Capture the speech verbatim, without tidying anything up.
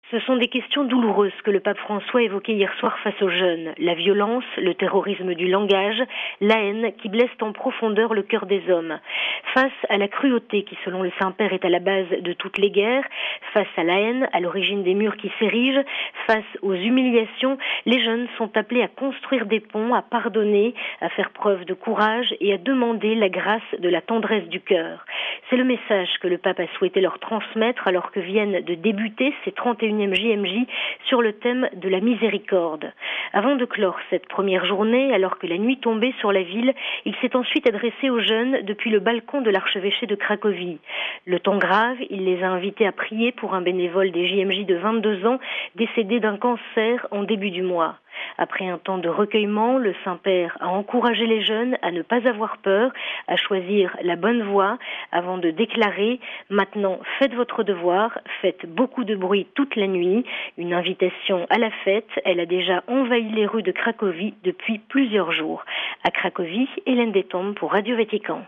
Ce sont des questions douloureuses que le pape François évoquait hier soir face aux jeunes. La violence, le terrorisme du langage, la haine qui blesse en profondeur le cœur des hommes. Face à la cruauté qui, selon le Saint-Père, est à la base de toutes les guerres, face à la haine, à l'origine des murs qui s'érigent, face aux humiliations, les jeunes sont appelés à construire des ponts, à pardonner, à faire preuve de courage et à demander la grâce de la tendresse du cœur. C'est le message que le pape a souhaité leur transmettre alors que viennent de débuter ces trente et unième J M J sur le thème de la miséricorde. Avant de clore cette première journée, alors que la nuit tombait sur la ville, il s'est ensuite adressé aux jeunes depuis le balcon de l'archevêché de Cracovie. Le temps grave, il les a invités à prier pour un bénévole des J M J de vingt-deux ans décédé d'un cancer en début du mois. Après un temps de recueillement, le Saint-Père a encouragé les jeunes à ne pas avoir peur, à choisir la bonne voie, avant de déclarer « Maintenant, faites votre devoir, faites beaucoup de bruit toute la nuit ». Une invitation à la fête, elle a déjà envahi les rues de Cracovie depuis plusieurs jours. À Cracovie, Hélène Détombe pour Radio Vatican.